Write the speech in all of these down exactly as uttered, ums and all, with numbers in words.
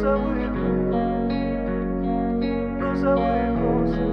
розовые, розовые косы.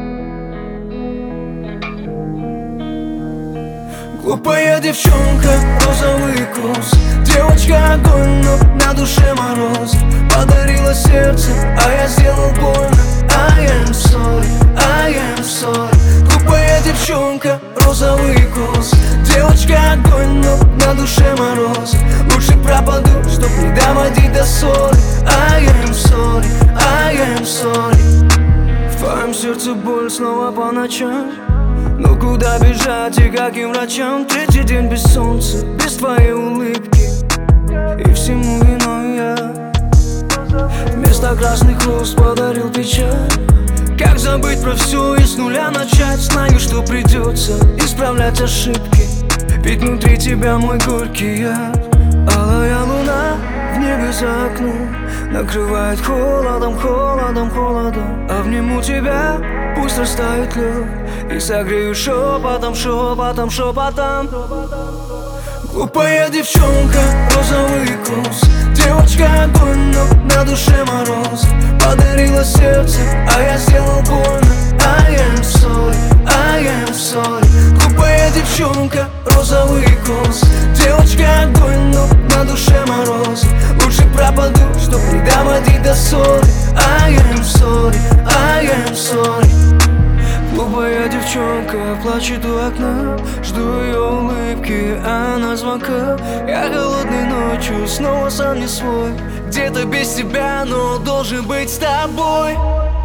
Глупая девчонка, розовый кус. Девочка огонь, но на душе мороз. Подарила сердце, а я сделал больно. I am sorry, I am sorry. Глупая девчонка, розовый кус. Девочка огонь, но на душе мороз. Лучше пропаду, чтоб не доводить до ссоры. I am sorry, I am sorry. В твоем сердце боль снова по ночам. Но куда бежать и каким врачам? Третий день без солнца, без твоей улыбки. И всему виной я. Вместо красных роз подарил печаль. Как забыть про все и с нуля начать? Знаю, что придется исправлять ошибки. Ведь внутри тебя мой горький яд. Алая луна в небе за окном накрывает холодом, холодом, холодом. Обниму тебя, пусть растает лед, и согрею шепотом, шепотом, шепотом. Глупая девчонка, розовый кус. Девочка огонь, но на душе мороз. Подарила сердце, а я сделал больно. I am sorry, I am sorry. Глупая девчонка, розовый кус. Девочка огонь, но на душе мороз. Лучше пропаду, чтоб не доводить до ссоры. I am sorry, I am sorry. Глупая девчонка плачет у окна. Жду ее улыбки, а она звонка. Я голодной ночью, снова сам не свой. Где-то без тебя, но должен быть с тобой.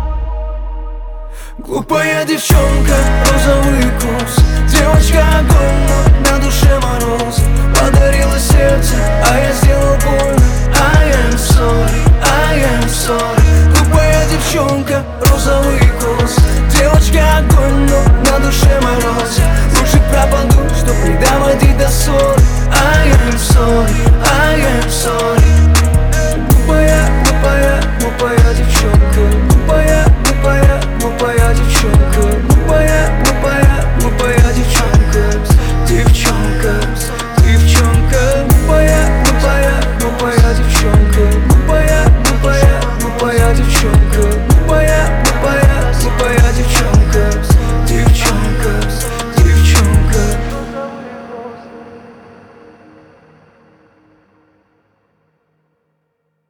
Глупая девчонка, розовый кус. Девочка огонь, но на душе мороз. Подарила сердце, а я сделал